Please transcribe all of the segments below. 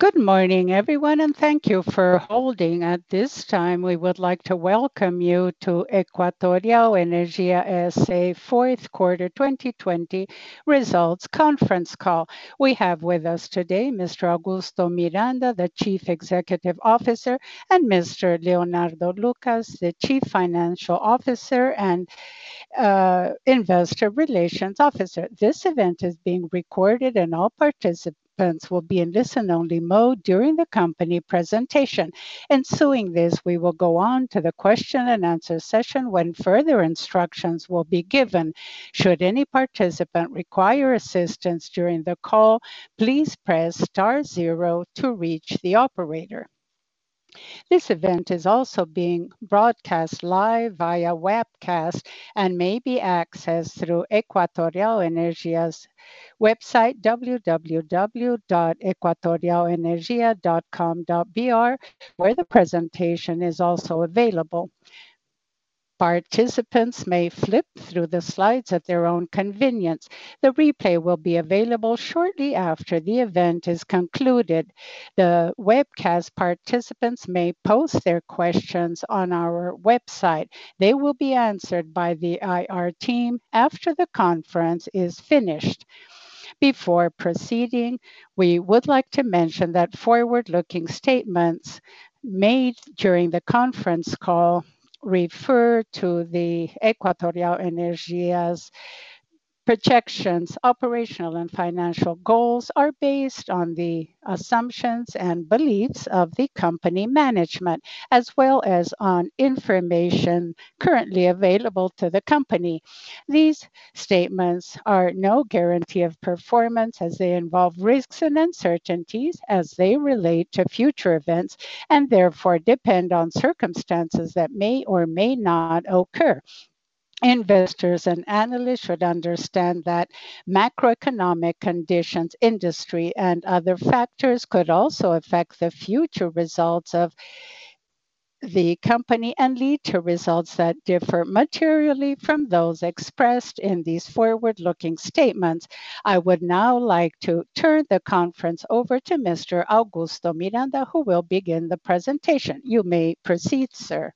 Good morning, everyone, and thank you for holding. At this time, we would like to welcome you to Equatorial Energia S.A. fourth quarter 2020 results conference call. We have with us today Mr. Augusto Miranda, the Chief Executive Officer, and Mr. Leonardo Lucas, the Chief Financial Officer and Investor Relations Officer. This event is being recorded and all participants will be in listen-only mode during the company presentation. Ensuing this, we will go on to the question and answer session when further instructions will be given. Should any participant require assistance during the call, please press star zero to reach the operator. This event is also being broadcast live via webcast and may be accessed through Equatorial Energia's website www.equatorialenergia.com.br, where the presentation is also available. Participants may flip through the slides at their own convenience. The replay will be available shortly after the event is concluded. The webcast participants may post their questions on our website. They will be answered by the IR team after the conference is finished. Before proceeding, we would like to mention that forward-looking statements made during the conference call refer to the Equatorial Energia's projections. Operational and financial goals are based on the assumptions and beliefs of the company management, as well as on information currently available to the company. These statements are no guarantee of performance as they involve risks and uncertainties as they relate to future events and therefore depend on circumstances that may or may not occur. Investors and analysts should understand that macroeconomic conditions, industry, and other factors could also affect the future results of the company and lead to results that differ materially from those expressed in these forward-looking statements. I would now like to turn the conference over to Mr. Augusto Miranda, who will begin the presentation. You may proceed, sir.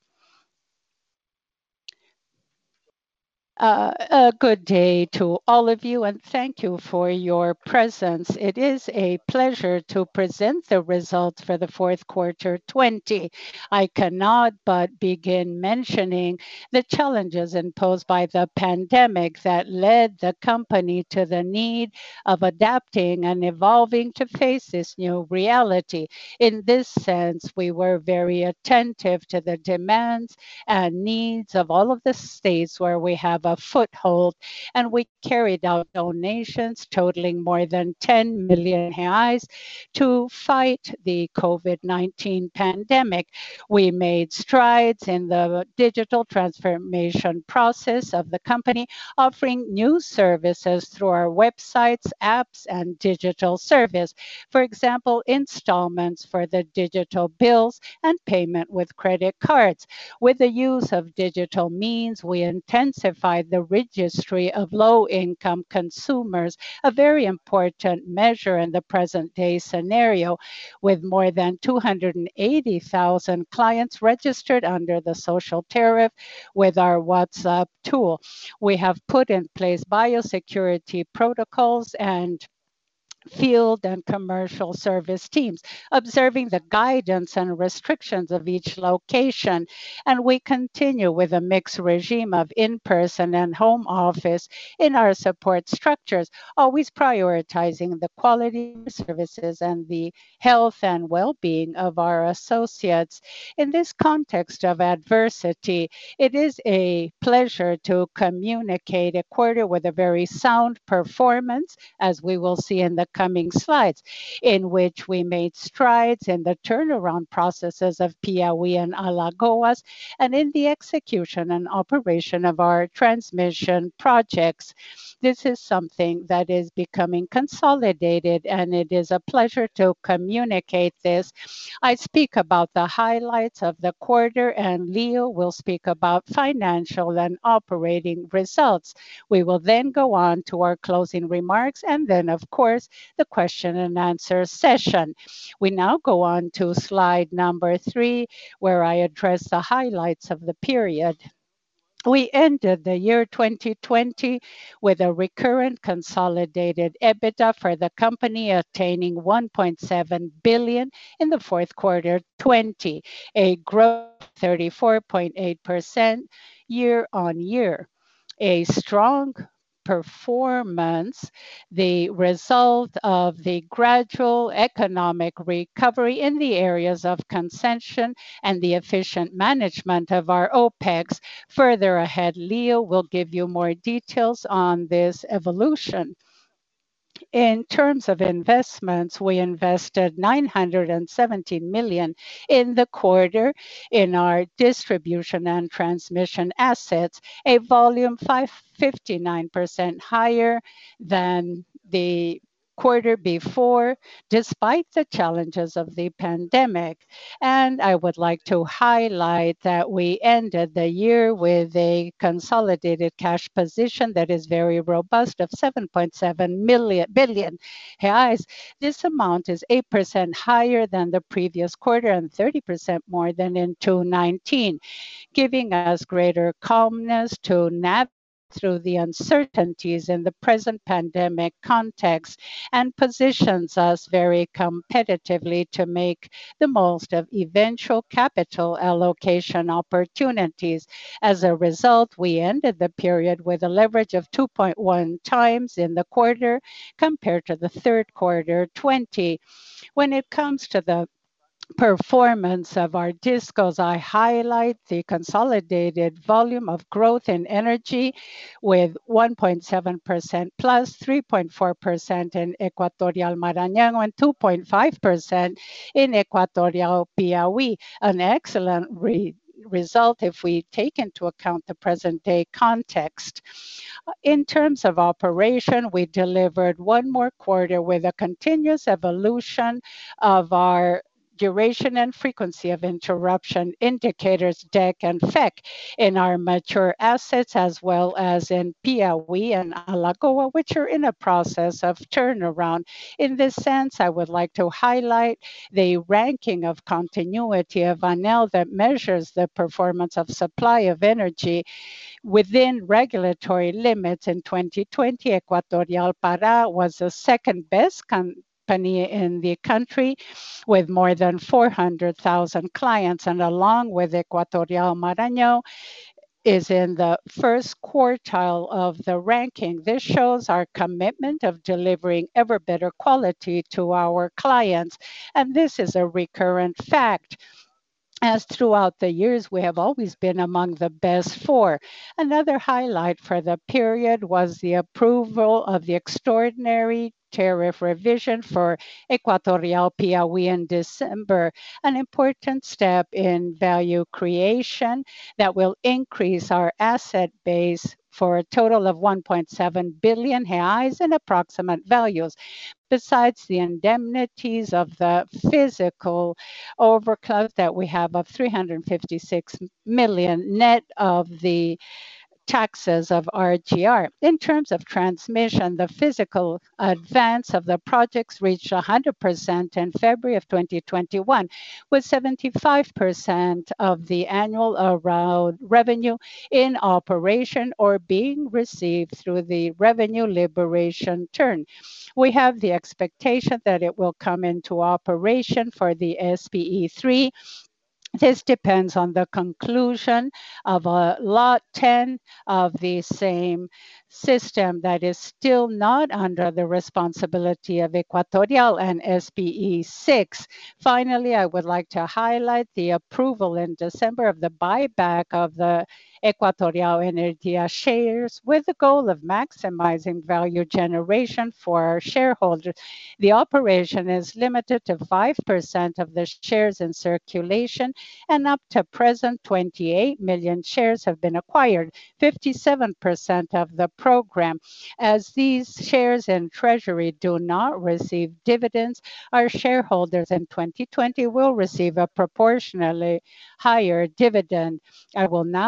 A good day to all of you, and thank you for your presence. It is a pleasure to present the results for the fourth quarter 20. I cannot but begin mentioning the challenges imposed by the pandemic that led the company to the need of adapting and evolving to face this new reality. In this sense, we were very attentive to the demands and needs of all of the states where we have a foothold, and we carried out donations totaling more than 10 million reais to fight the COVID-19 pandemic. We made strides in the digital transformation process of the company, offering new services through our websites, apps, and digital service. For example, installments for the digital bills and payment with credit cards. With the use of digital means, we intensified the registry of low-income consumers, a very important measure in the present-day scenario, with more than 280,000 clients registered under the social tariff with our WhatsApp tool. We have put in place biosecurity protocols and field and commercial service teams, observing the guidance and restrictions of each location. And we continue with a mixed regime of in-person and home office in our support structures, always prioritizing the quality of services and the health and well-being of our associates. In this context of adversity, it is a pleasure to communicate a quarter with a very sound performance, as we will see in the coming slides, in which we made strides in the turnaround processes of Piauí and Alagoas and in the execution and operation of our transmission projects. This is something that is becoming consolidated, and it is a pleasure to communicate this. I speak about the highlights of the quarter, and Leo will speak about financial and operating results. We will then go on to our closing remarks, and then, of course, the question and answer session. We now go on to slide number 3, where I address the highlights of the period. We ended the year 2020 with a recurrent consolidated EBITDA for the company attaining 1.7 billion in the fourth quarter 20, a growth of 34.8% year-on-year. A strong performance, the result of the gradual economic recovery in the areas of consumption and the efficient management of our OpEx. Further ahead, Leo will give you more details on this evolution. In terms of investments, we invested 917 million in the quarter in our distribution and transmission assets, a volume 59% higher than the quarter before, despite the challenges of the pandemic. I would like to highlight that we ended the year with a consolidated cash position that is very robust of 7.7 billion reais. This amount is 8% higher than the previous quarter and 30% more than in 2019, giving us greater calmness to navigate through the uncertainties in the present pandemic context and positions us very competitively to make the most of eventual capital allocation opportunities. As a result, we ended the period with a leverage of 2.1 times in the quarter compared to the third quarter 2020. When it comes to the performance of our discos, I highlight the consolidated volume of growth in energy with 1.7% plus 3.4% in Equatorial Maranhão and 2.5% in Equatorial Piauí. An excellent result if we take into account the present day context. In terms of operation, we delivered one more quarter with a continuous evolution of our duration and frequency of interruption indicators, DEC and FEC, in our mature assets as well as in Piauí and Alagoas, which are in a process of turnaround. In this sense, I would like to highlight the ranking of continuity of ANEEL that measures the performance of supply of energy within regulatory limits. In 2020, Equatorial Pará was the second best company in the country with more than 400,000 clients, and along with Equatorial Maranhão is in the first quartile of the ranking. This shows our commitment of delivering ever better quality to our clients, and this is a recurrent fact. As throughout the years, we have always been among the best four. Another highlight for the period was the approval of the extraordinary tariff revision for Equatorial Piauí in December, an important step in value creation that will increase our asset base for a total of 1.7 billion reais in approximate values. Besides the indemnities of the physical overclock that we have of 356 million net of the taxes of RGR. In terms of transmission, the physical advance of the projects reached 100% in February of 2021, with 75% of the annual allowed revenue in operation or being received through the revenue liberation turn. We have the expectation that it will come into operation for the SPE3. This depends on the conclusion of lot 10 of the same system that is still not under the responsibility of Equatorial and SPE6. Finally, I would like to highlight the approval in December of the buyback of the Equatorial Energia shares with the goal of maximizing value generation for our shareholders. The operation is limited to 5% of the shares in circulation, and up to present, 28 million shares have been acquired, 57% of the program. As these shares in treasury do not receive dividends, our shareholders in 2020 will receive a proportionally higher dividend. I will now give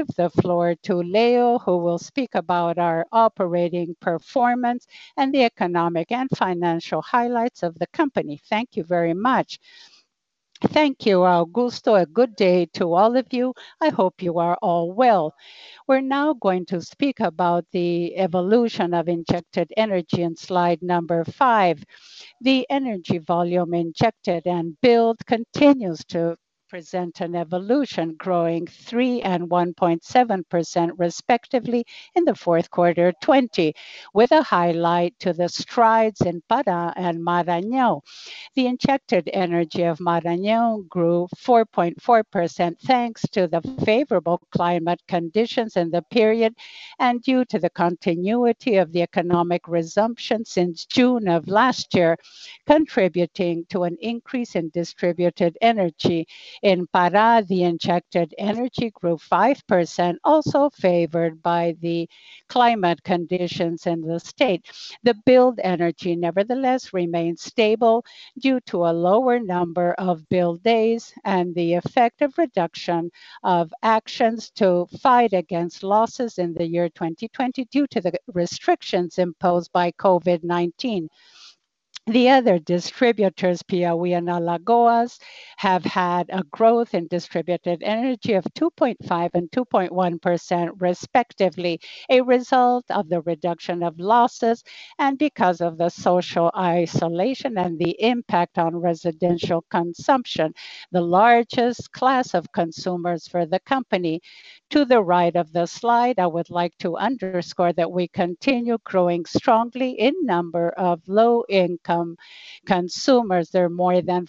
the floor to Leo, who will speak about our operating performance and the economic and financial highlights of the company. Thank you very much. Thank you, Augusto. A good day to all of you. I hope you are all well. We're now going to speak about the evolution of injected energy in slide number 5. The energy volume injected and billed continues to present an evolution, growing 3 and 1.7% respectively in the fourth quarter 20, with a highlight to the strides in Pará and Maranhão. The injected energy of Maranhão grew 4.4% thanks to the favorable climate conditions in the period and due to the continuity of the economic resumption since June of last year, contributing to an increase in distributed energy. In Pará, the injected energy grew 5%, also favored by the climate conditions in the state. The billed energy, nevertheless, remained stable due to a lower number of bill days and the effect of reduction of actions to fight against losses in the year 2020 due to the restrictions imposed by COVID-19. The other distributors, Piauí and Alagoas, have had a growth in distributed energy of 2.5 and 2.1% respectively, a result of the reduction of losses and because of the social isolation and the impact on residential consumption, the largest class of consumers for the company. To the right of the slide, I would like to underscore that we continue growing strongly in number of low-income consumers. There are more than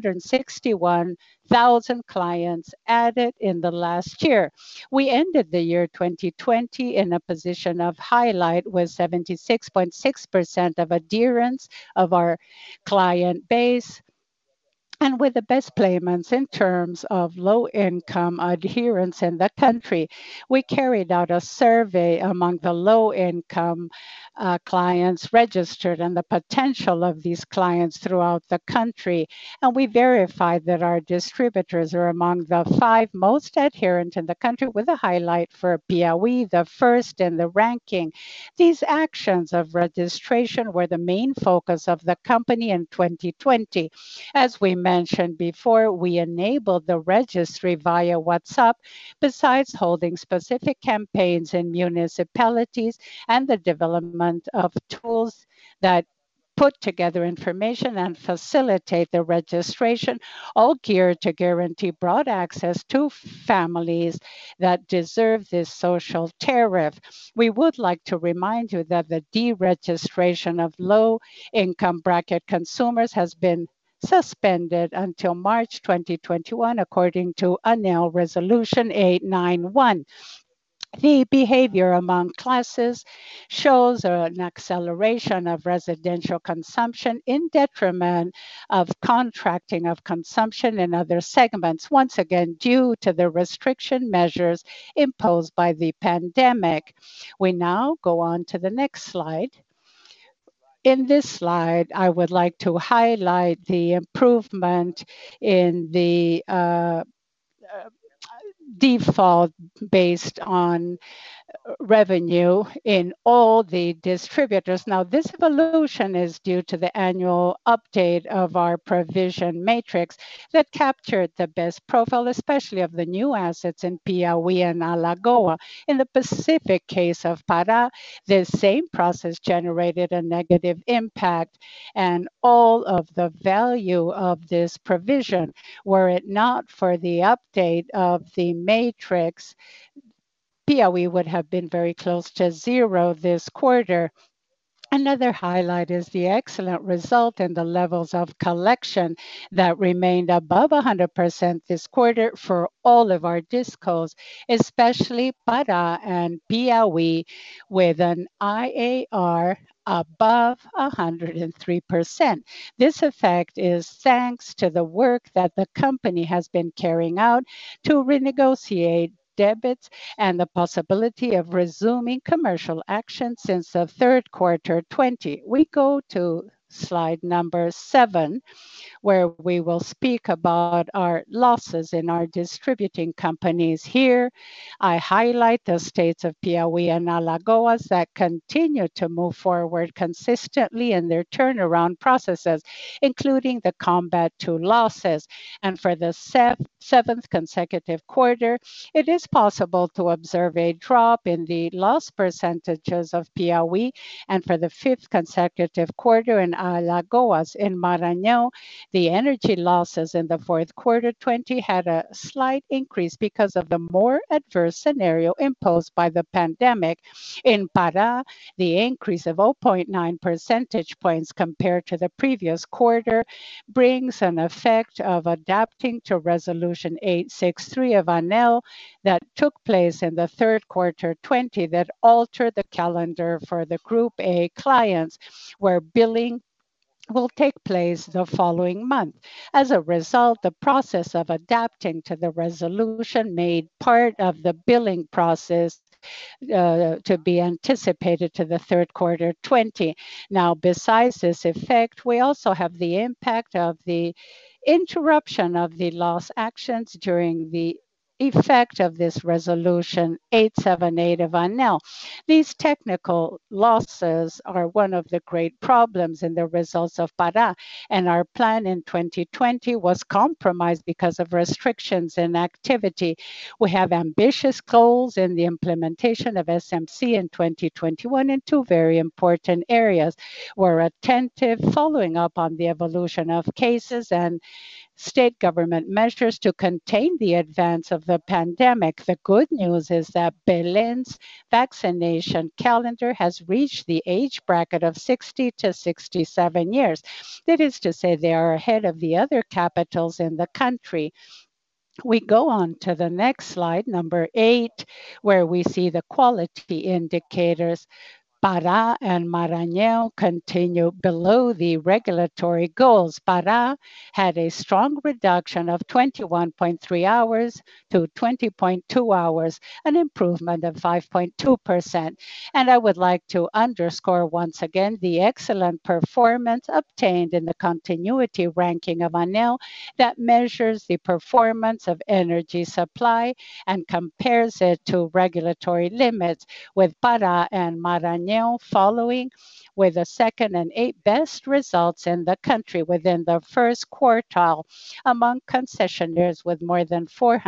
461,000 clients added in the last year. We ended the year 2020 in a position of highlight with 76.6% of adherence of our client base, and with the best payments in terms of low-income adherence in the country. We carried out a survey among the low-income clients registered and the potential of these clients throughout the country. And we verified that our distributors are among the 5 most adherent in the country, with a highlight for Piauí, the first in the ranking. These actions of registration were the main focus of the company in 2020. As we mentioned before, we enabled the registry via WhatsApp, besides holding specific campaigns in municipalities and the development of tools that put together information and facilitate the registration, all geared to guarantee broad access to families that deserve this social tariff. We would like to remind you that the deregistration of low income bracket consumers has been suspended until March 2021, according to ANEL Resolution 891. The behavior among classes shows an acceleration of residential consumption in detriment of contracting of consumption in other segments, once again due to the restriction measures imposed by the pandemic. We now go on to the next slide. In this slide, I would like to highlight the improvement in the default based on revenue in all the distributors. Now, this evolution is due to the annual update of our provision matrix that captured the best profile, especially of the new assets in Piauí and Alagoas. In the specific case of Pará, the same process generated a negative impact, and all of the value of this provision, were it not for the update of the matrix, Piauí would have been very close to zero this quarter. Another highlight is the excellent result in the levels of collection that remained above 100% this quarter for all of our discos, especially Pará and Piauí, with an IAR above 103%. This effect is thanks to the work that the company has been carrying out to renegotiate debits and the possibility of resuming commercial action since the third quarter 20. We go to slide number 7, where we will speak about our losses in our distributing companies. Here, I highlight the states of Piauí and Alagoas that continue to move forward consistently in their turnaround processes, including the combat to losses. And for the seventh consecutive quarter, it is possible to observe a drop in the loss percentages of Piauí, and for the fifth consecutive quarter in Alagoas. In Maranhão, the energy losses in the fourth quarter 20 had a slight increase because of the more adverse scenario imposed by the pandemic. In Pará, the increase of 0.9 percentage points compared to the previous quarter brings an effect of adapting to Resolution 863 of ANEEL that took place in the third quarter 20 that altered the calendar for the Group A clients, where billing will take place the following month. As a result, the process of adapting to the resolution made part of the billing process to be anticipated to the third quarter 20. Now, besides this effect, we also have the impact of the interruption of the loss actions during the effect of this resolution 878 of ANEL. These technical losses are one of the great problems in the results of Pará, and our plan in 2020 was compromised because of restrictions in activity. We have ambitious goals in the implementation of SMC in 2021 in two very important areas. We're attentive, following up on the evolution of cases and state government measures to contain the advance of the pandemic. The good news is that Belén's vaccination calendar has reached the age bracket of 60 to 67 years. That is to say, they are ahead of the other capitals in the country. We go on to the next slide, number 8, where we see the quality indicators. Pará and Maranhão continue below the regulatory goals. Pará had a strong reduction of 21.3 hours to 20.2 hours, an improvement of 5.2%. And I would like to underscore once again the excellent performance obtained in the continuity ranking of ANEEL that measures the performance of energy supply and compares it to regulatory limits, with Pará and Maranhão following with the second and 8th best results in the country within the first quartile among concessionaires with more than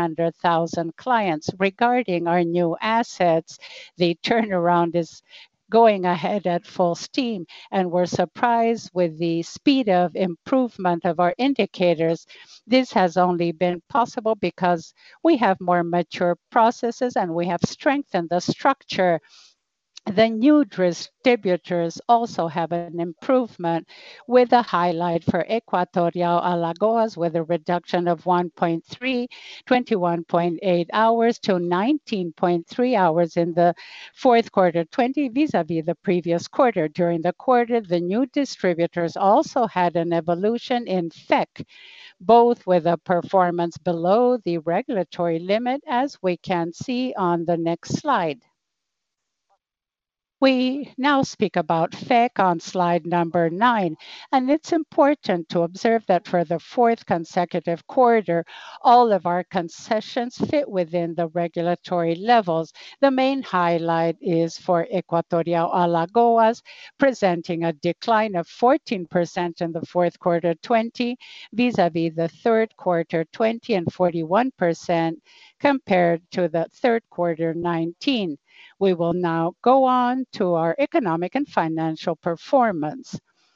400,000 clients. Regarding our new assets, the turnaround is going ahead at full steam, and we're surprised with the speed of improvement of our indicators. This has only been possible because we have more mature processes and we have strengthened the structure. The new distributors also have an improvement, with a highlight for Equatorial Alagoas with a reduction of 1.3, 21.8 hours to 19.3 hours in the fourth quarter 20 vis-a-vis the previous quarter. During the quarter, the new distributors also had an evolution in FEC, both with a performance below the regulatory limit, as we can see on the next slide. We now speak about FEC on slide number 9, and it's important to observe that for the fourth consecutive quarter, all of our concessions fit within the regulatory levels. The main highlight is for Equatorial Alagoas, presenting a decline of 14% in the fourth quarter 20 vis-a-vis the third quarter 20 and 41% compared to the third quarter 19. We will now go on to our economic and financial performance.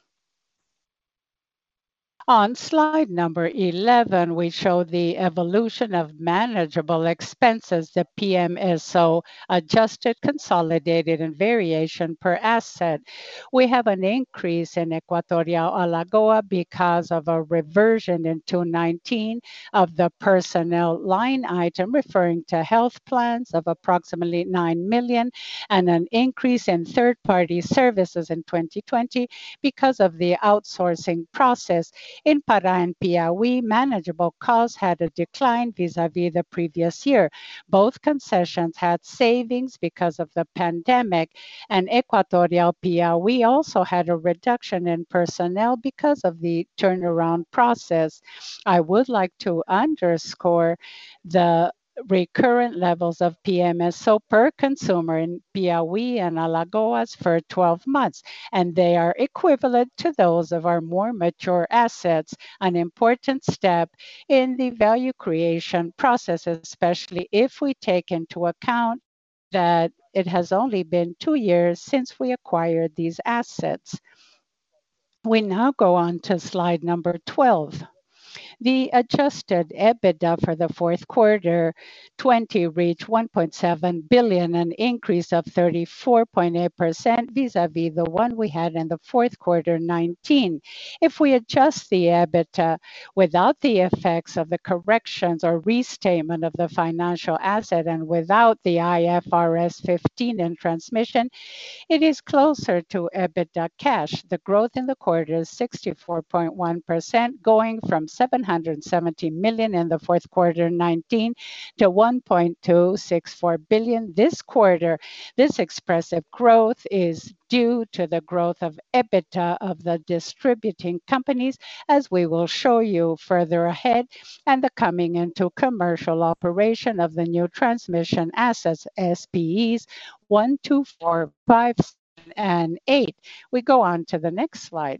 On slide number 11, we show the evolution of manageable expenses, the PMSO, adjusted, consolidated, and variation per asset. We have an increase in Equatorial Alagoas because of a reversion in 2019 of the personnel line item referring to health plans of approximately 9 million, and an increase in third-party services in 2020 because of the outsourcing process. In Pará and Piauí, manageable costs had a decline vis-à-vis the previous year. Both concessions had savings because of the pandemic, and Equatorial Piauí also had a reduction in personnel because of the turnaround process. I would like to underscore the recurrent levels of PMSO per consumer in Piauí and Alagoas for 12 months, and they are equivalent to those of our more mature assets, an important step in the value creation process, especially if we take into account that it has only been 2 years since we acquired these assets. We now go on to slide number 12. The adjusted EBITDA for the fourth quarter 2020 reached 1.7 billion, an increase of 34.8% vis-à-vis the one we had in the fourth quarter 2019. If we adjust the EBITDA without the effects of the corrections or restatement of the financial asset and without the IFRS 15 in transmission, it is closer to EBITDA cash. The growth in the quarter is 64.1%, going from 770 million in the fourth quarter 2019 to 1.264 billion this quarter. This expressive growth is due to the growth of EBITDA of the distributing companies, as we will show you further ahead, and the coming into commercial operation of the new transmission assets, SPEs 1, 2, 4, 5, 7, and 8. We go on to the next slide.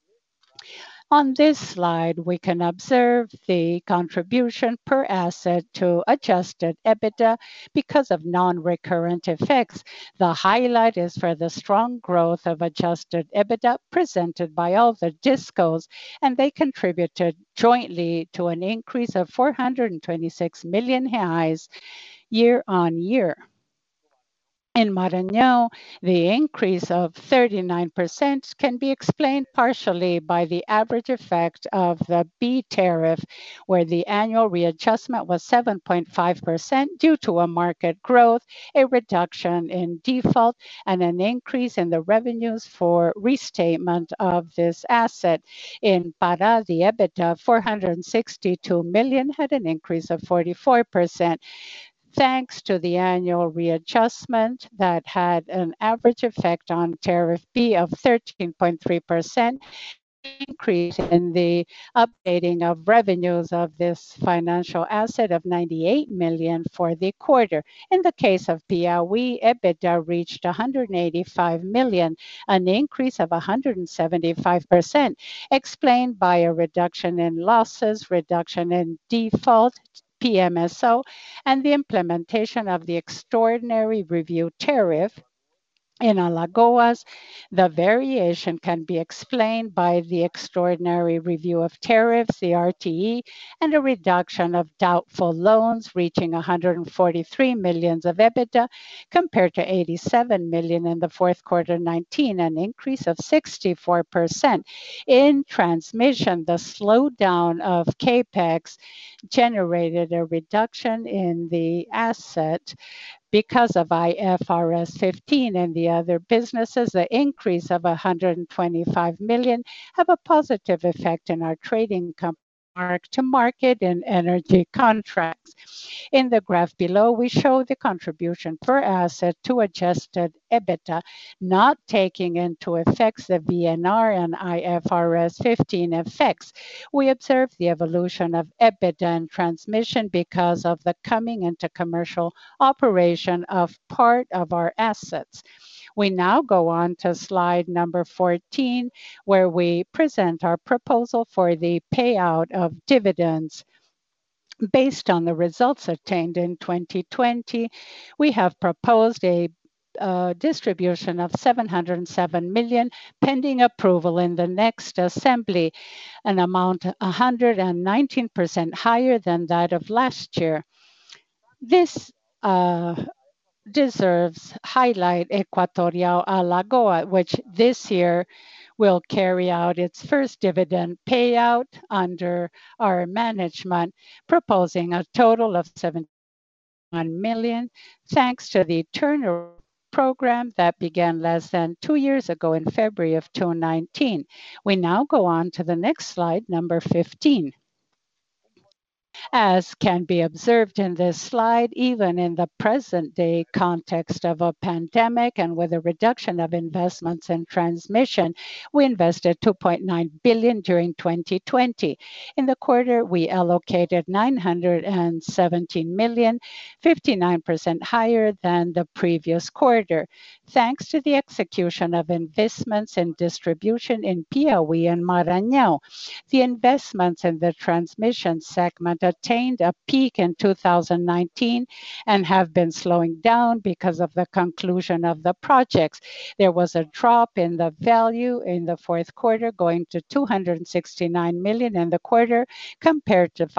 On this slide, we can observe the contribution per asset to adjusted EBITDA because of non-recurrent effects. The highlight is for the strong growth of adjusted EBITDA presented by all the discos, and they contributed jointly to an increase of 426 million reais year-on-year. In Maranhão, the increase of 39% can be explained partially by the average effect of the B tariff, where the annual readjustment was 7.5% due to a market growth, a reduction in default, and an increase in the revenues for restatement of this asset. In Pará, the EBITDA, 462 million, had an increase of 44%. Thanks to the annual readjustment that had an average effect on tariff B of 13.3%, increase in the updating of revenues of this financial asset of 98 million for the quarter. In the case of Piauí, EBITDA reached 185 million, an increase of 175%, explained by a reduction in losses, reduction in default, PMSO, and the implementation of the extraordinary review tariff. In Alagoas, the variation can be explained by the extraordinary review of tariffs, the RTE, and a reduction of doubtful loans reaching 143 million of EBITDA compared to 87 million in the fourth quarter 2019, an increase of 64%. In transmission, the slowdown of CapEx generated a reduction in the asset because of IFRS 15 and the other businesses. The increase of 125 million have a positive effect in our trading company mark-to-market in energy contracts. In the graph below, we show the contribution per asset to adjusted EBITDA, not taking into effects the VNR and IFRS 15 effects. We observe the evolution of EBITDA and transmission because of the coming into commercial operation of part of our assets. We now go on to slide number 14, where we present our proposal for the payout of dividends. Based on the results attained in 2020, we have proposed a distribution of 707 million pending approval in the next assembly, an amount 119% higher than that of last year. This deserves highlight Equatorial Alagoas, which this year will carry out its first dividend payout under our management, proposing a total of 71 million, thanks to the turnaround program that began less than 2 years ago in February of 2019. We now go on to the next slide, number 15. As can be observed in this slide, even in the present day context of a pandemic and with a reduction of investments in transmission, we invested 2.9 billion during 2020. In the quarter, we allocated 917 million, 59% higher than the previous quarter, thanks to the execution of investments in distribution in Piauí and Maranhão. The investments in the transmission segment attained a peak in 2019 and have been slowing down because of the conclusion of the projects. There was a drop in the value in the fourth quarter, going to 269 million in the quarter compared to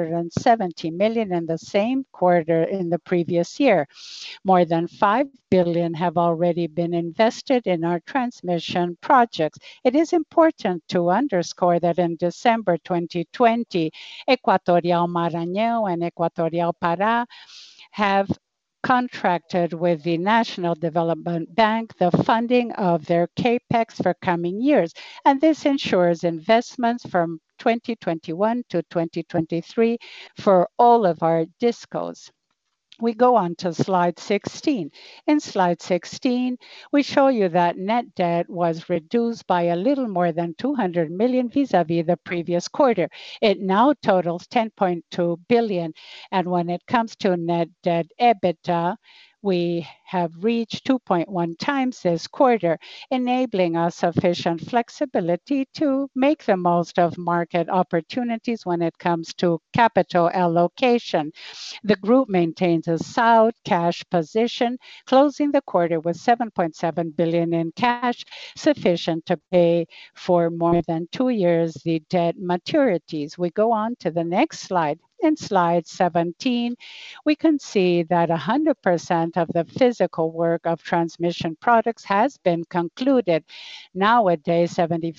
570 million in the same quarter in the previous year. More than 5 billion have already been invested in our transmission projects. It is important to underscore that in December 2020, Equatorial Maranhão and Equatorial Pará have contracted with the National Development Bank the funding of their capex for coming years, and this ensures investments from 2021 to 2023 for all of our discos. We go on to slide 16. In slide 16, we show you that net debt was reduced by a little more than 200 million vis-a-vis the previous quarter. It now totals 10.2 billion. And when it comes to net debt EBITDA, we have reached 2.1 times this quarter, enabling us sufficient flexibility to make the most of market opportunities when it comes to capital allocation. The group maintains a sound cash position, closing the quarter with 7.7 billion in cash, sufficient to pay for more than 2 years the debt maturities. We go on to the next slide. In slide 17, we can see that 100% of the physical work of transmission products has been concluded. Nowadays,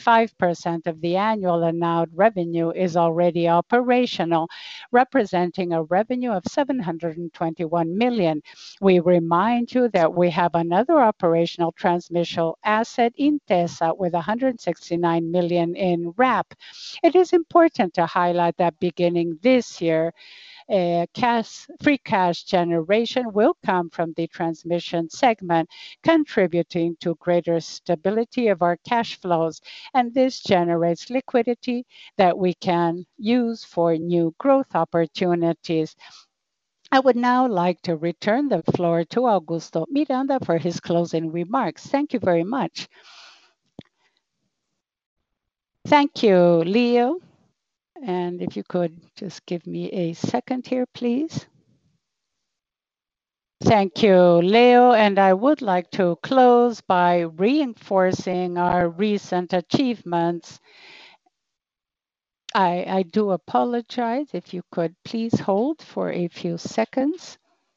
75% of the annual announced revenue is already operational, representing a revenue of 721 million. We remind you that we have another operational transmission asset in Tesa with 169 million in RAP. It is important to highlight that beginning this year, free cash generation will come from the transmission segment, contributing to greater stability of our cash flows, and this generates liquidity that we can use for new growth opportunities. I would now like to return the floor to Augusto Miranda for his closing remarks. Thank you very much. Thank you, Leo. And if you could just give me a second here, please. Thank you, Leo. And I would like to close by reinforcing our recent achievements. I do apologize. If you could please hold for a few seconds.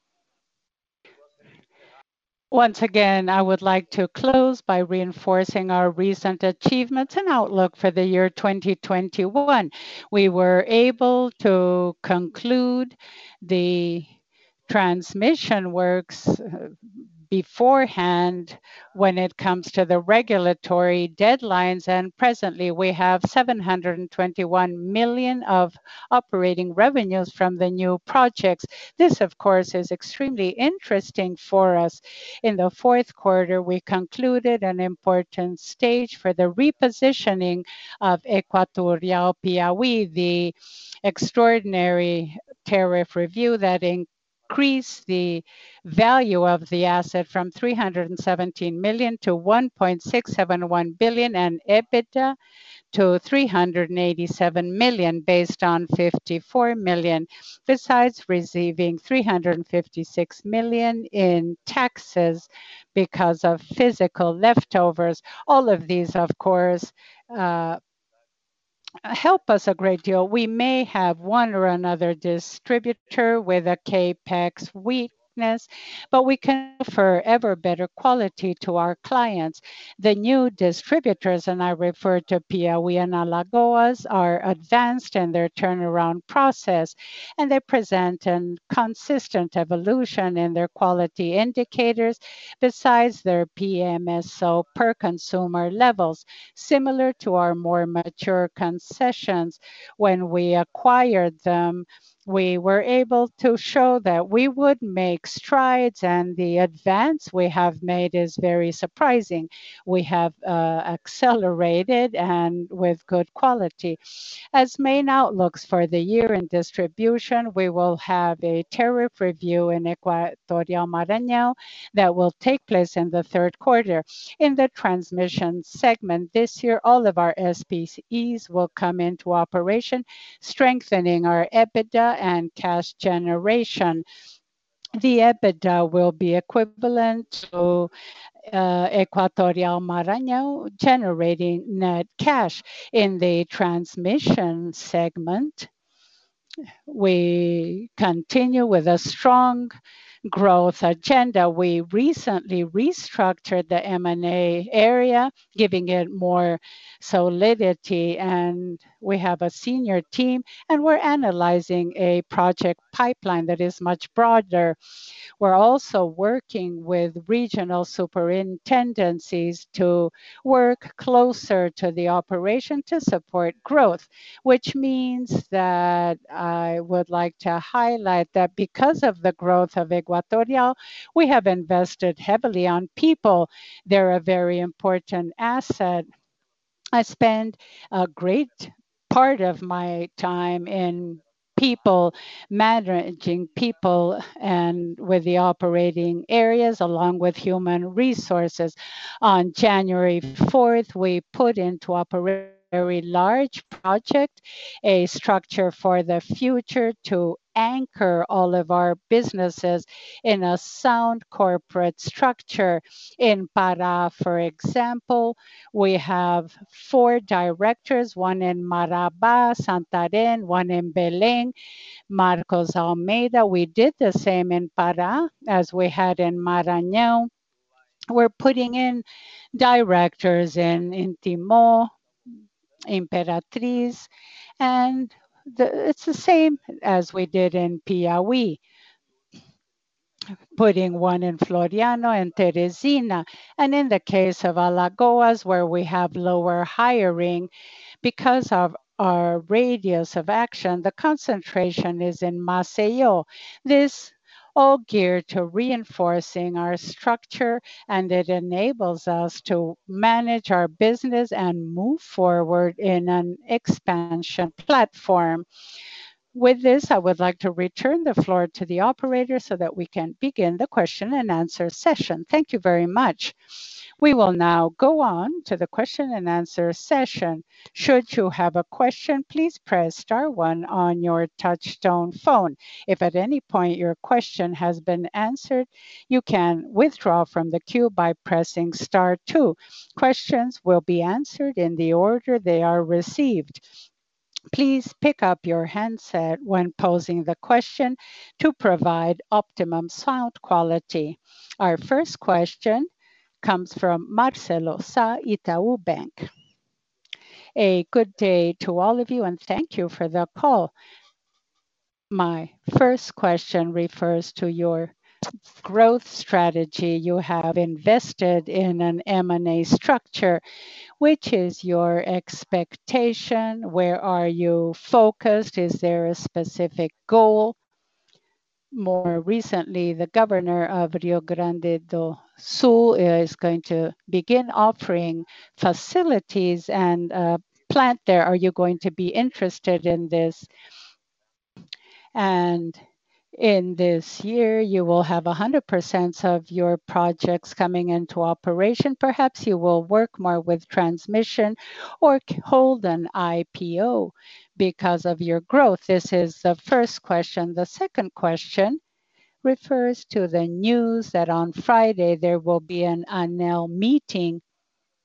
Once again, I would like to close by reinforcing our recent achievements and outlook for the year 2021. We were able to conclude the transmission works beforehand when it comes to the regulatory deadlines, and presently we have 721 million of operating revenues from the new projects. This, of course, is extremely interesting for us. In the fourth quarter, we concluded an important stage for the repositioning of Equatorial Piauí, the extraordinary tariff review that increase the value of the asset from 317 million to 1.671 billion and EBITDA to 387 million based on 54 million, besides receiving 356 million in taxes because of physical leftovers. All of these, of course, help us a great deal. We may have one or another distributor with a capex uniqueness, but we can offer ever better quality to our clients. The new distributors, and I refer to Piauí and Alagoas, are advanced in their turnaround process, and they present a consistent evolution in their quality indicators besides their PMSO per consumer levels, similar to our more mature concessions. When we acquired them, we were able to show that we would make strides, and the advance we have made is very surprising. We have accelerated and with good quality. As main outlooks for the year in distribution, we will have a tariff review in Equatorial Maranhão that will take place in the third quarter. In the transmission segment this year, all of our SPEs will come into operation, strengthening our EBITDA and cash generation. The EBITDA will be equivalent to Equatorial Maranhão, generating net cash. In the transmission segment, we continue with a strong growth agenda. We recently restructured the M&A area, giving it more solidity, and we have a senior team, and we're analyzing a project pipeline that is much broader. We're also working with regional superintendencies to work closer to the operation to support growth, which means that I would like to highlight that because of the growth of Equatorial, we have invested heavily on people. They're a very important asset. I spend a great part of my time in people, managing people and with the operating areas along with human resources. On January 4th, we put into operation a very large project, a structure for the future to anchor all of our businesses in a sound corporate structure. In Pará, for example, we have 4 directors, one in Marabá, Santarém, one in Belém, Marcos Almeida. We did the same in Pará as we had in Maranhão. We're putting in directors in Timó, Imperatriz, and it's the same as we did in Piauí, putting one in Floriano and Teresina. And in the case of Alagoas, where we have lower hiring, because of our radius of action, the concentration is in Maceió. This all geared to reinforcing our structure, and it enables us to manage our business and move forward in an expansion platform. With this, I would like to return the floor to the operator so that we can begin the question and answer session. Thank you very much. We will now go on to the question and answer session. Should you have a question, please press star one on your touchtone phone. If at any point your question has been answered, you can withdraw from the queue by pressing star two. Questions will be answered in the order they are received. Please pick up your handset when posing the question to provide optimum sound quality. Our first question comes from Marcelo Sá, Itaú Bank. A good day to all of you, and thank you for the call. My first question refers to your growth strategy. You have invested in an M&A structure. Which is your expectation? Where are you focused? Is there a specific goal? More recently, the governor of Rio Grande do Sul is going to begin offering facilities and a plant there. Are you going to be interested in this? And in this year, you will have 100% of your projects coming into operation. Perhaps you will work more with transmission or hold an IPO because of your growth. This is the first question. The second question refers to the news that on Friday there will be an ANEEL meeting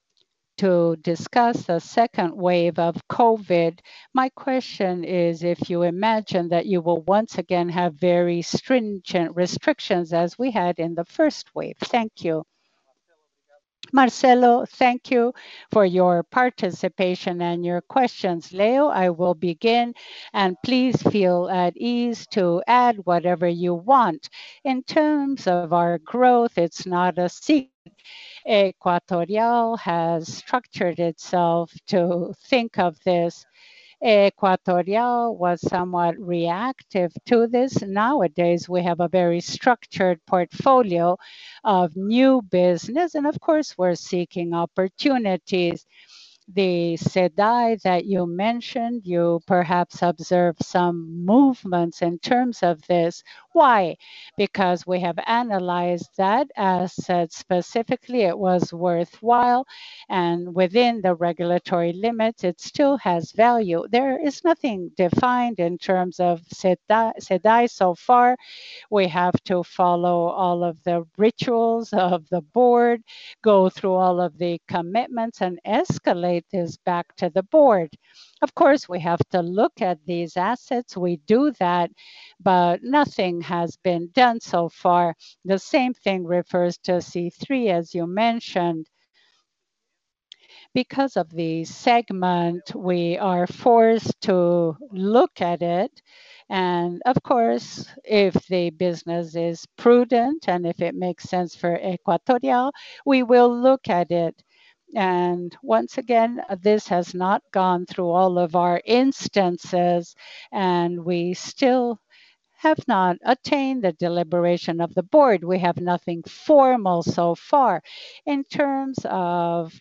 to discuss the second wave of COVID. My question is if you imagine that you will once again have very stringent restrictions as we had in the first wave. Thank you. Marcelo, thank you for your participation and your questions. Leo, I will begin, and please feel at ease to add whatever you want. In terms of our growth, it's not a secret. Equatorial has structured itself to think of this. Equatorial was somewhat reactive to this. Nowadays, we have a very structured portfolio of new business, and of course, we're seeking opportunities. The SEDAI that you mentioned, you perhaps observe some movements in terms of this. Why? Because we have analyzed that asset specifically, it was worthwhile, and within the regulatory limits, it still has value. There is nothing defined in terms of SEDAI so far. We have to follow all of the rituals of the board, go through all of the commitments, and escalate this back to the board. Of course, we have to look at these assets. We do that, but nothing has been done so far. The same thing refers to C3, as you mentioned. Because of the segment, we are forced to look at it. And of course, if the business is prudent and if it makes sense for Equatorial, we will look at it. And once again, this has not gone through all of our instances, and we still have not attained the deliberation of the board. We have nothing formal so far. In terms of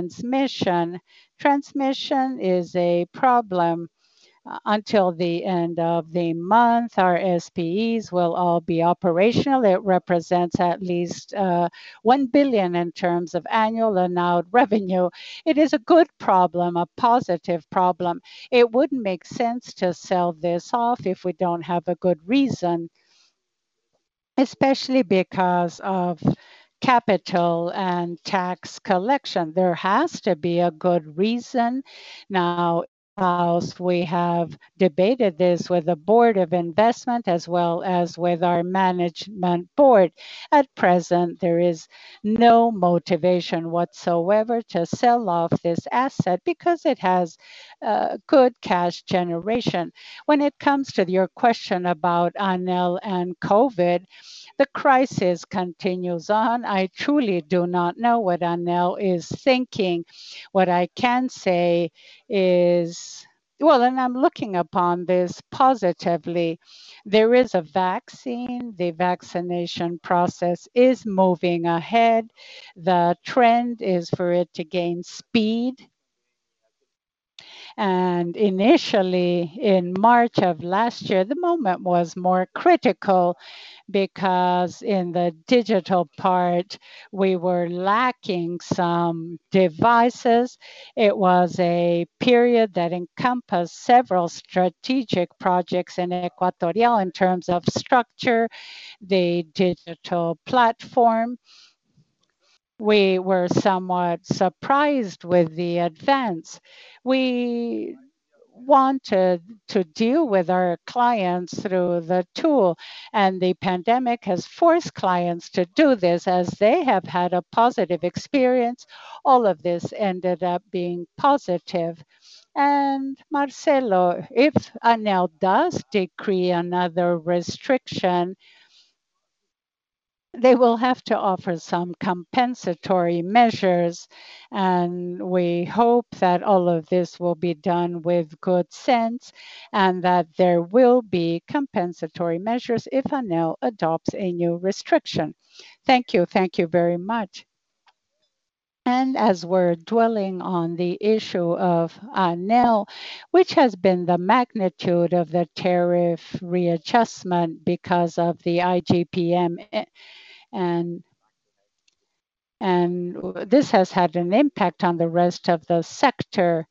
transmission is a problem. Until the end of the month, our SPEs will all be operational. It represents at least 1 billion in terms of annual allowed revenue. It is a good problem, a positive problem. It wouldn't make sense to sell this off if we don't have a good reason, especially because of capital and tax collection. There has to be a good reason. Now, house, we have debated this with the board of investment as well as with our management board. At present, there is no motivation whatsoever to sell off this asset because it has good cash generation. When it comes to your question about ANEL and COVID, the crisis continues on. I truly do not know what ANEL is thinking. What I can say is, well, and I'm looking upon this positively. There is a vaccine. The vaccination process is moving ahead. The trend is for it to gain speed. And initially, in March of last year, the moment was more critical because in the digital part, we were lacking some devices. It was a period that encompassed several strategic projects in Equatorial in terms of structure, the digital platform. We were somewhat surprised with the advance. We wanted to deal with our clients through the tool, and the pandemic has forced clients to do this as they have had a positive experience. All of this ended up being positive. And Marcelo, if ANEL does decree another restriction, they will have to offer some compensatory measures, and we hope that all of this will be done with good sense and that there will be compensatory measures if ANEL adopts a new restriction. Thank you. Thank you very much. And as we're dwelling on the issue of ANEL, which has been the magnitude of the tariff readjustment because of the IGPM, and this has had an impact on the rest of the sector.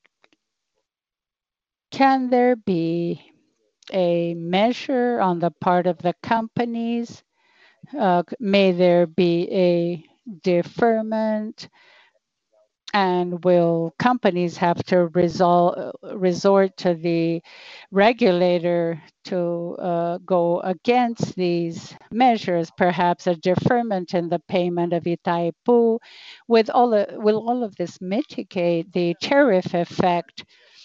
Can there be a measure on the part of the companies? May there be a deferment And will companies have to resort to the regulator to go against these measures? Perhaps a deferment in the payment of Itaipu. Will all of this mitigate the tariff effect?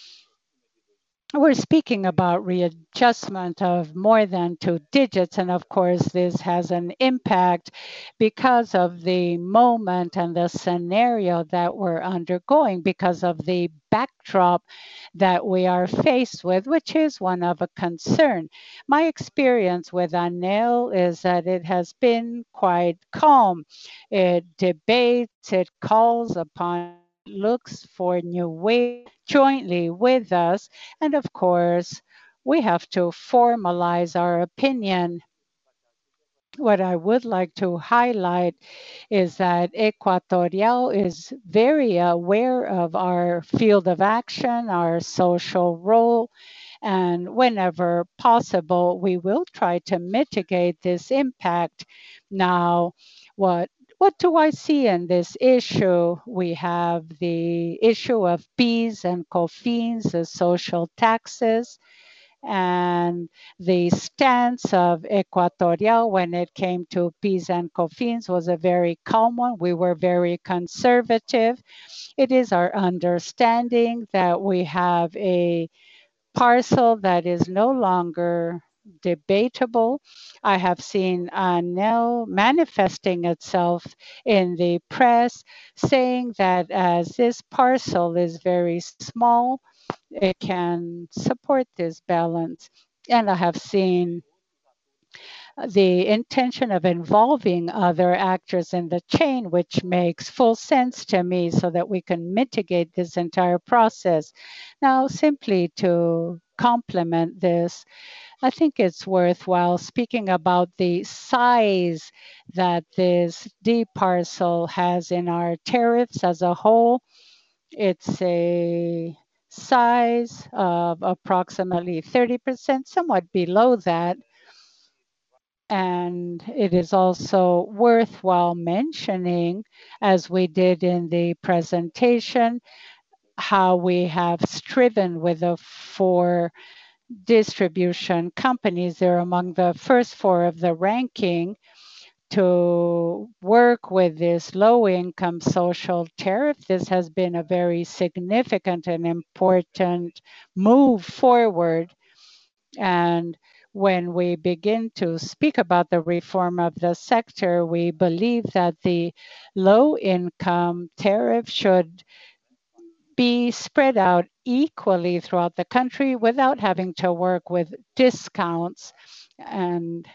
We're speaking about readjustment of more than two digits, and of course, this has an impact because of the moment and the scenario that we're undergoing, because of the backdrop that we are faced with, which is one of a concern. My experience with ANEL is that it has been quite calm. It debates, it calls upon, looks for new ways jointly with us, and of course, we have to formalize our opinion. What I would like to highlight is that Equatorial is very aware of our field of action, our social role, and whenever possible, we will try to mitigate this impact. Now, what do I see in this issue? We have the issue of PIS and COFINS, the social taxes, and the stance of Equatorial when it came to PIS and COFINS was a very calm one. We were very conservative. It is our understanding that we have a parcel that is no longer debatable. I have seen ANEL manifesting itself in the press saying that as this parcel is very small, it can support this balance. And I have seen the intention of involving other actors in the chain, which makes full sense to me so that we can mitigate this entire process. Now, simply to complement this, I think it's worthwhile speaking about the size that this D parcel has in our tariffs as a whole. It's a size of approximately 30%, somewhat below that. And it is also worthwhile mentioning, as we did in the presentation, how we have striven with the four distribution companies. They're among the first four of the ranking to work with this low income social tariff. This has been a very significant and important move forward. And when we begin to speak about the reform of the sector, we believe that the low income tariff should be spread out equally throughout the country without having to work with discounts. And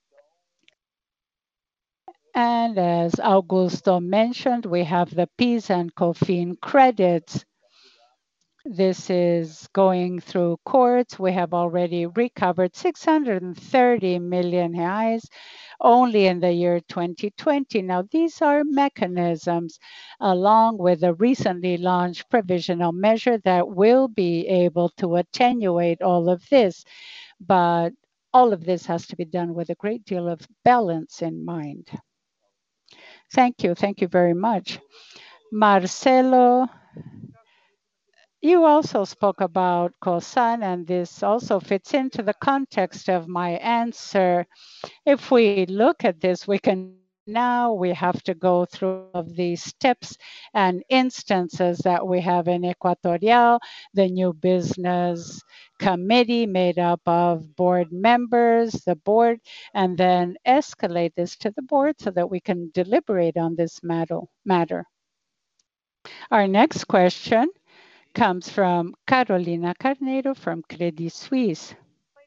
And as Augusto mentioned, we have the PIS and COFIN credits. This is going through courts. We have already recovered 630 million reais only in the year 2020. Now, these are mechanisms along with a recently launched provisional measure that will be able to attenuate all of this. But all of this has to be done with a great deal of balance in mind. Thank you. Thank you very much. Marcelo, you also spoke about COSAN, and this also fits into the context of my answer. If we look at this, we have to go through of these steps and instances that we have in Equatorial, the new business committee made up of board members, the board, and then escalate this to the board so that we can deliberate on this matter. Our next question comes from Carolina Carneiro from Credit Suisse.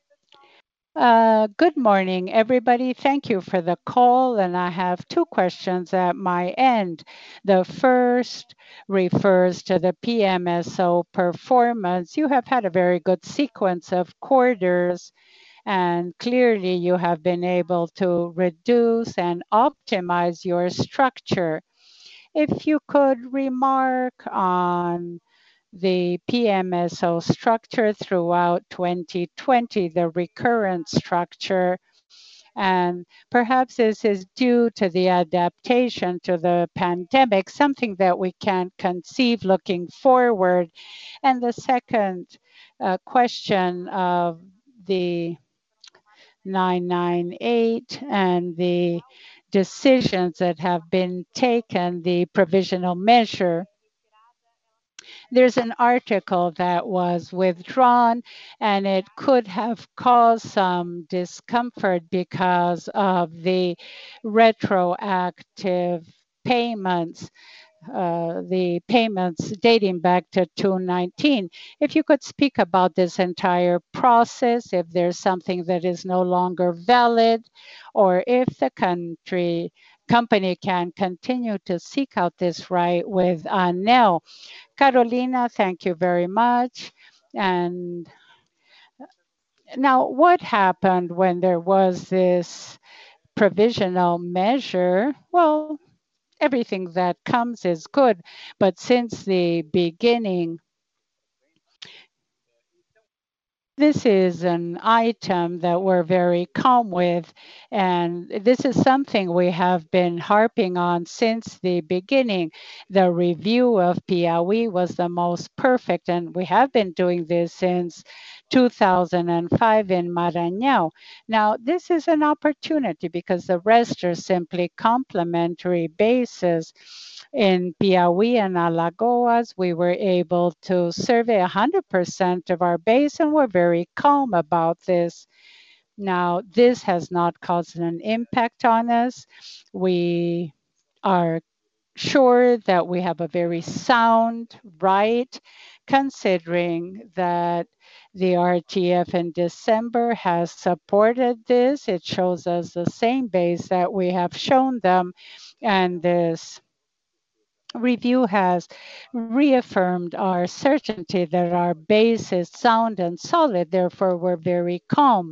Good morning, everybody. Thank you for the call, and I have two questions at my end. The first refers to the PMSO performance. You have had a very good sequence of quarters, and clearly you have been able to reduce and optimize your structure. If you could remark on the PMSO structure throughout 2020, the recurrent structure, And perhaps this is due to the adaptation to the pandemic, something that we can't conceive looking forward. And the second question of the 998 and the decisions that have been taken, the provisional measure. There's an article that was withdrawn and it could have caused some discomfort because of the retroactive payments, the payments dating back to 2019. If you could speak about this entire process, if there's something that is no longer valid, or if the company can continue to seek out this right with ANEL. Carolina, thank you very much. And now, what happened when there was this provisional measure? Well, everything that comes is good, but since the beginning, this is an item that we're very calm with, and this is something we have been harping on since the beginning. The review of Piauí was the most perfect, and we have been doing this since 2005 in Maranhão. Now, this is an opportunity because the rest are simply complementary bases. In Piauí and Alagoas, we were able to survey 100% of our base, and we're very calm about this. Now, this has not caused an impact on us. We are sure that we have a very sound right, considering that the RTF in December has supported this. It shows us the same base that we have shown them, and this review has reaffirmed our certainty that our base is sound and solid. Therefore, we're very calm.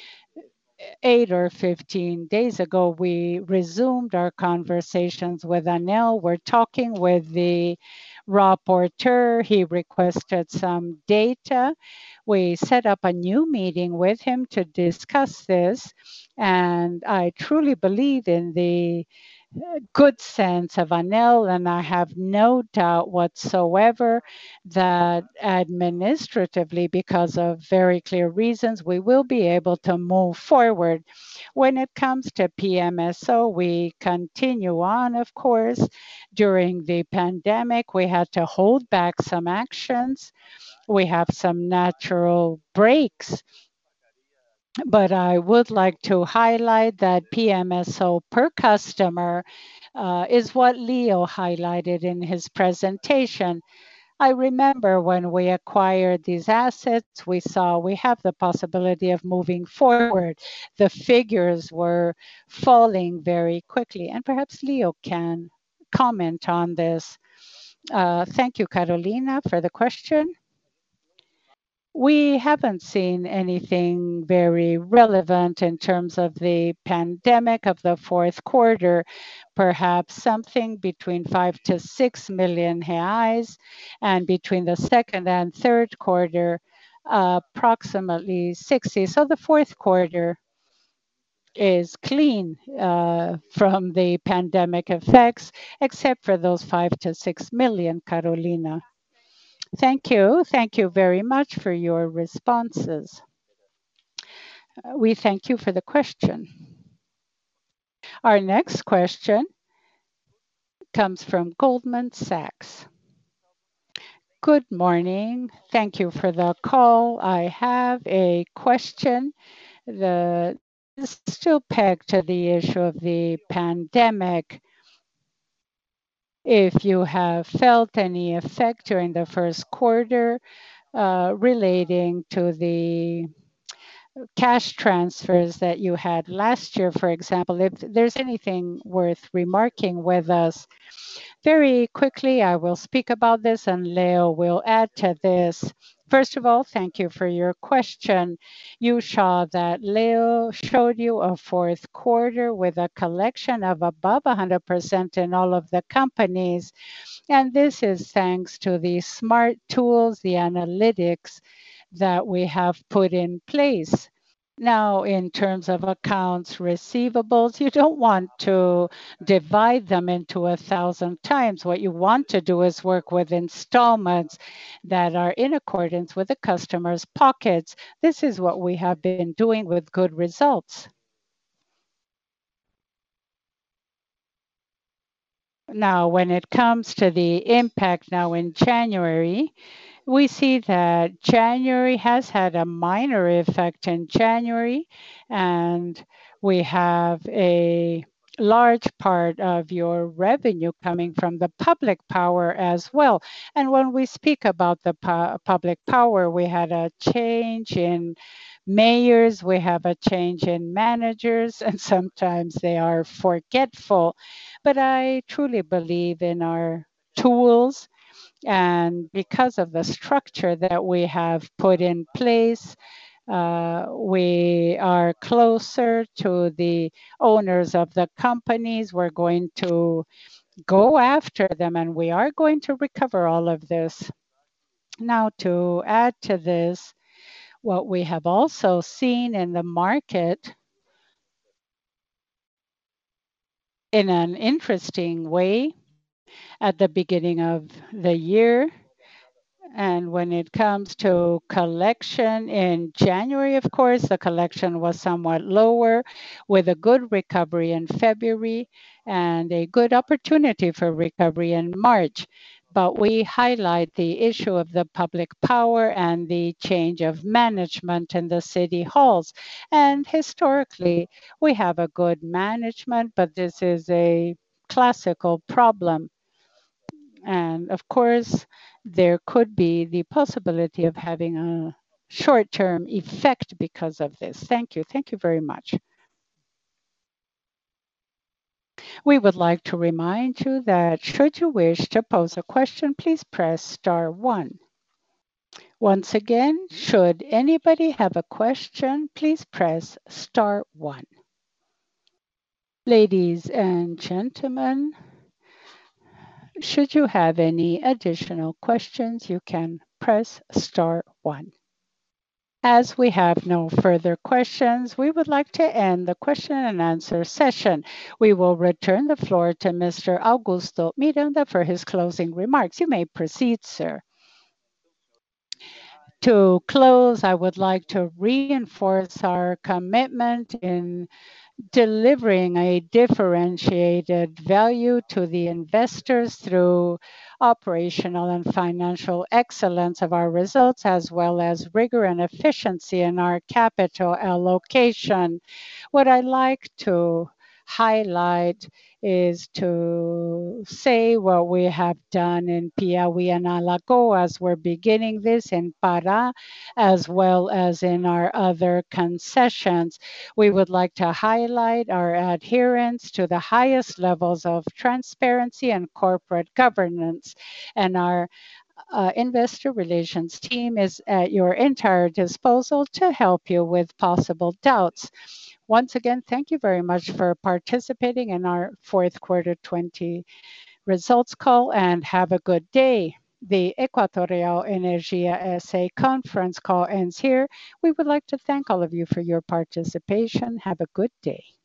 8 or 15 days ago, we resumed our conversations with Anel. We're talking with the rapporteur. He requested some data. We set up a new meeting with him to discuss this. And I truly believe in the good sense of Anel, and I have no doubt whatsoever that administratively, because of very clear reasons, we will be able to move forward. When it comes to PMSO, we continue on, of course. During the pandemic, we had to hold back some actions. We have some natural breaks, but I would like to highlight that PMSO per customer is what Leo highlighted in his presentation. I remember when we acquired these assets, we saw we have the possibility of moving forward. The figures were falling very quickly, and perhaps Leo can comment on this. Thank you, Carolina, for the question. We haven't seen anything very relevant in terms of the pandemic of the fourth quarter, perhaps something between 5 to 6 million reais, and between the second and third quarter, approximately 60. So the fourth quarter is clean from the pandemic effects, except for those 5 to 6 million, Carolina. Thank you. Thank you very much for your responses. We thank you for the question. Our next question comes from Goldman Sachs. Good morning. Thank you for the call. I have a question that is still pegged to the issue of the pandemic. If you have felt any effect during the first quarter relating to the cash transfers that you had last year, for example, if there's anything worth remarking with us. Very quickly, I will speak about this and Leo will add to this. First of all, thank you for your question. You saw that Leo showed you a fourth quarter with a collection of above 100% in all of the companies. And this is thanks to the smart tools, the analytics that we have put in place. Now, in terms of accounts receivables, you don't want to divide them into 1,000 times. What you want to do is work with installments that are in accordance with the customer's pockets. This is what we have been doing with good results. Now, when it comes to the impact now in January, we see that January has had a minor effect in January, and we have a large part of your revenue coming from the public power as well. And when we speak about the public power, we had a change in mayors, we have a change in managers, and sometimes they are forgetful. But I truly believe in our tools, and because of the structure that we have put in place, we are closer to the owners of the companies. We're going to go after them and we are going to recover all of this. Now, to add to this, what we have also seen in the market in an interesting way at the beginning of the year. And when it comes to collection in January, of course, the collection was somewhat lower with a good recovery in February and a good opportunity for recovery in March. But we highlight the issue of the public power and the change of management in the city halls. And historically, we have a good management, but this is a classical problem, and of course, there could be the possibility of having a short term effect because of this. Thank you. Thank you very much. We would like to remind you that should you wish to pose a question, please press star one. Once again, should anybody have a question, please press star one. Ladies and gentlemen, should you have any additional questions, you can press star one. As we have no further questions, we would like to end the question and answer session. We will return the floor to Mr. Augusto Miranda for his closing remarks. You may proceed, sir. To close, I would like to reinforce our commitment in delivering a differentiated value to the investors through operational and financial excellence of our results, as well as rigor and efficiency in our capital allocation. What I like to highlight is to say what we have done in Piauí and Alagoas. We're beginning this in Pará, as well as in our other concessions. We would like to highlight our adherence to the highest levels of transparency and corporate governance. And our investor relations team is at your entire disposal to help you with possible doubts. Once again, thank you very much for participating in our fourth quarter 20 results call, and have a good day. The Equatorial Energia SA conference call ends here. We would like to thank all of you for your participation. Have a good day.